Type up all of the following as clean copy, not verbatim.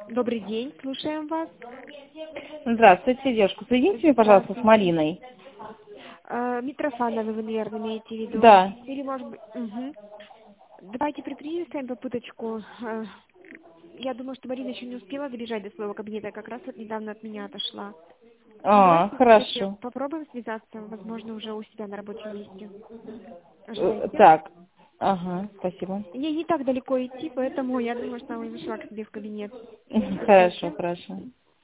Добрый день, слушаем вас. Здравствуйте, девушка. Соедините меня, пожалуйста, с Мариной. Митрофанова вы, наверное, имеете в виду? Да. Или, может быть... Мгм. Давайте предпримем попыточку. Я думаю, что Марина еще не успела добежать до своего кабинета, как раз вот недавно от меня отошла. Ну, давайте все-таки Хорошо. попробуем связаться, возможно, уже у себя на рабочем месте. Ожидайте. Так. Ага, спасибо. Ей не так далеко идти, поэтому я думаю, что она уже шла к себе в кабинет. Хорошо, Ожидайте. хорошо.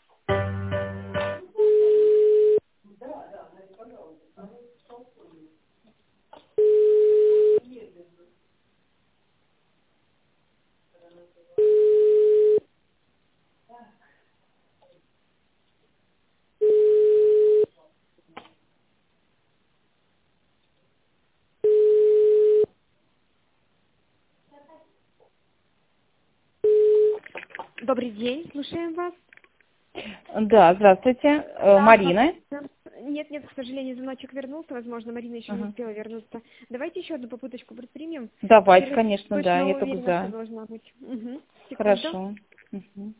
Добрый день, слушаем вас. Да, здравствуйте. Да. Марина. Нет, нет, к сожалению, звоночек вернулся. Возможно, Марина еще не Ага. успела вернуться. Давайте еще одну попыточку предпримем. Давайте, Теперь конечно, да, точно я только уверена, что за. должна быть. Угу. Секунду. Хорошо. Мгм.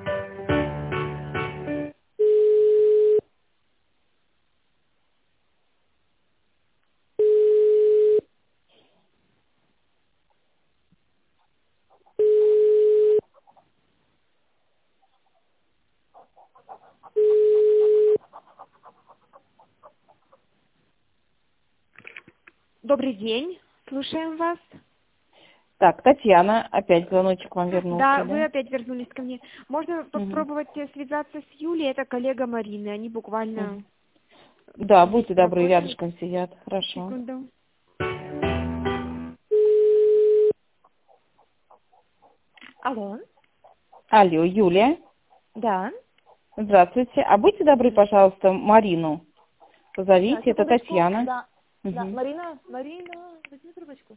Добрый день, слушаем вас. Так, Татьяна, опять звоночек вам Да, вернулся, вы да? опять вернулись ко мне. Можно Мгм. попробовать связаться с Юлей, это коллега Марины. Они буквально Мгм. Да, будьте вместе добры, работают. рядышком сидят. Хорошо. Секунду. Алло. Алло, Юлия. Да. Здравствуйте. А будьте добры, пожалуйста, Марину. Да, Позовите, это секундочку. Татьяна. Да. Да. Мгм. Марина, возьми трубочку.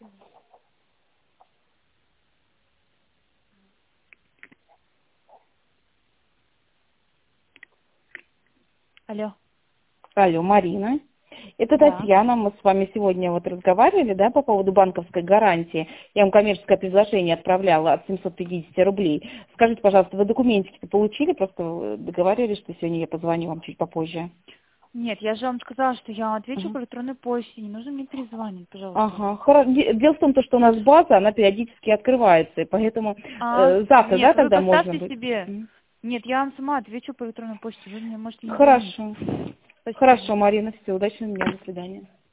Алло. Алло, Марина. Это Да. Татьяна. Мы с вами сегодня вот разговаривали, да, по поводу банковской гарантии. Я вам коммерческое предложение отправляла от 750 рублей. Скажите, пожалуйста, вы документики-то получили? Просто договаривались, что сегодня я позвоню вам чуть попозже. Нет, я же вам сказала, что я отвечу Ага. по электронной почте. Не нужно мне перезвонить, пожалуйста. Ага, дело в том, что у нас база, она периодически открывается, и поэтому завтра, да, Нет, вы тогда можно поставьте будет? себе. М. Нет, я вам сама отвечу по электронной почте. Вы мне можете не звонить. Хорошо. Спасибо. Хорошо, Марина, все, удачного дня, до свидания.